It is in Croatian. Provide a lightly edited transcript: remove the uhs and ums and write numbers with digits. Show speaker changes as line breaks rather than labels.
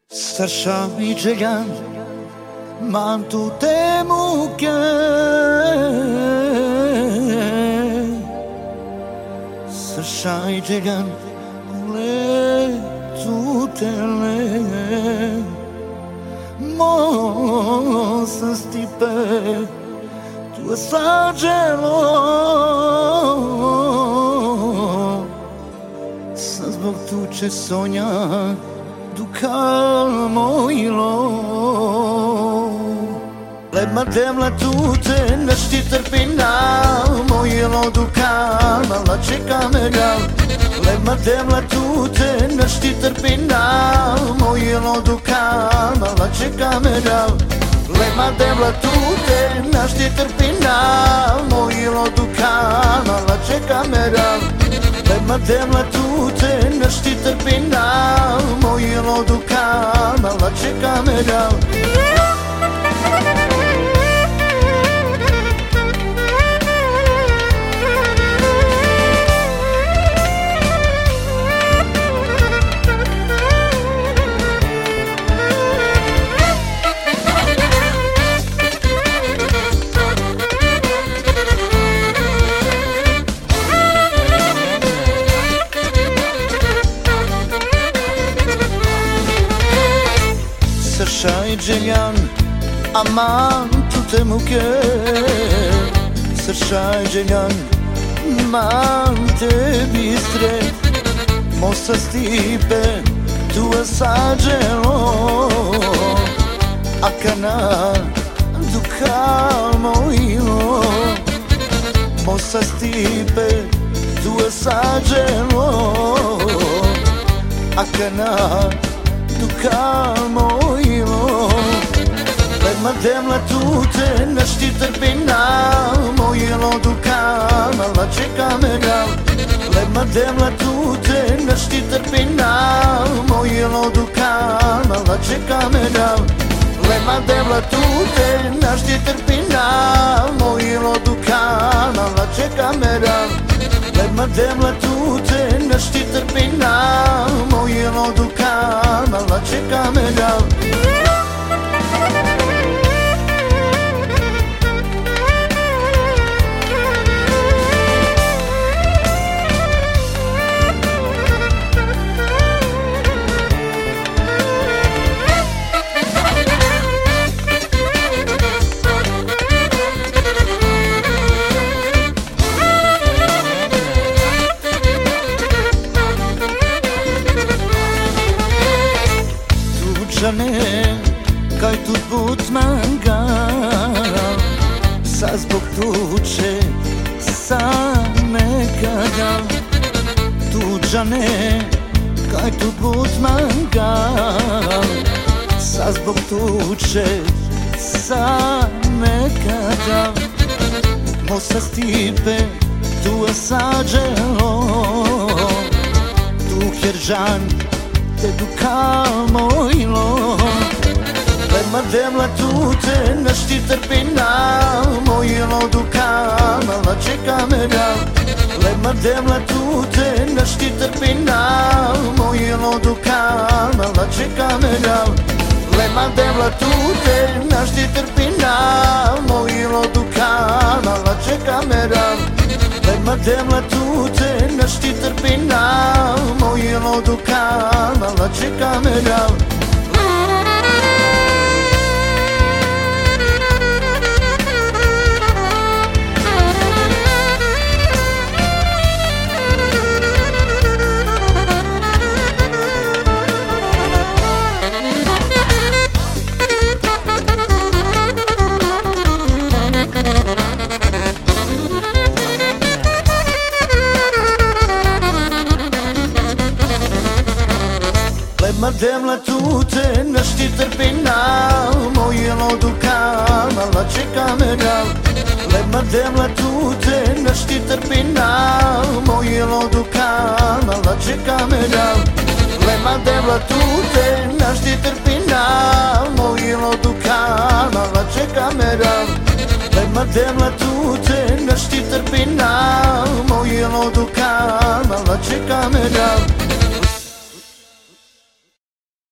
Sasha i Gjellan man tu te muke Sasha i Gjellan le tu te le Mosa stipe tu sa gelo Sa zbog tuče sonja Dukal mojilo Lema demla tute Nështi tërpina Mojilo dukal Mala čeka me gal Lema demla tute Nështi tërpina Mojilo dukal Mala čeka me gal Lema demla tute Nështi tërpina Mojilo dukal Mala čeka me gal Lema demla tute Nështi tërpina Mojilo dukal Mala čeka me gal Sasha i Gjellan aman tu te muke Sasha i Gjellan man te bistre Mosa stipe tu e sa gjelo A kana dukal mojilo Mosa stipe tu e sa gjelo A kana dukal mojilo Lema demla tute Nështi tërpina Mojilo dukal Mala čeka me gal Lema demla tute Nështi tërpina Mojilo dukal Mala čeka me gal Lema demla tute Nështi tërpina Mojilo dukal Mala čeka me gal Lema demla tute Nështi tërpina Mojilo dukal Mala čeka me gal Žane, kaj tu put mangal Sa zbog tuče sam nekada Tuđane, kaj tu put mangal Sa zbog tuče sam nekada Mosa stipe tu je sađelo Tu Hjeržan te dukal mojilo Lema demla tute Nështi tërpina Mojilo dukal Mala čeka me gal Lema demla tute Nështi tërpina Mojilo dukal Mala čeka me gal Lema demla tute Nështi tërpina Mojilo dukal Mala čeka me gal Lema demla tute Nështi tërpina Mojilo dukal Mala čeka me gal Lema demla tute Nështi tërpina Mojilo dukal Mala čeka me gal Lema demla tute Nështi tërpina Mojilo dukal Mala čeka me gal Lema demla tute Nështi tërpina Mojilo dukal Mala čeka me gal Lema demla tute Nështi tërpina Mojilo dukal Mala čeka me gal